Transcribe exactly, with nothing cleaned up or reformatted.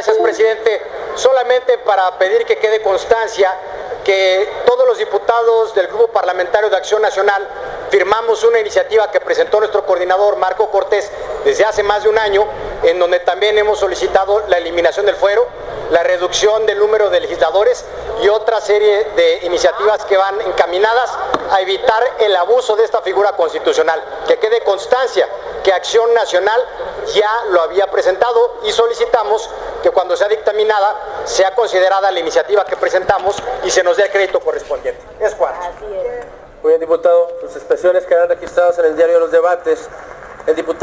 Gracias, presidente. Solamente para pedir que quede constancia que todos los diputados del Grupo Parlamentario de Acción Nacional firmamos una iniciativa que presentó nuestro coordinador Marco Cortés desde hace más de un año, en donde también hemos solicitado la eliminación del fuero, la reducción del número de legisladores y otra serie de iniciativas que van encaminadas a evitar el abuso de esta figura constitucional. Que quede constancia que Acción Nacional ya lo había presentado y solicitamos que cuando sea dictaminada sea considerada la iniciativa que presentamos y se nos dé el crédito correspondiente. Es cuanto. Muy bien, diputado. Sus expresiones quedarán registradas en el diario de los debates. El diputado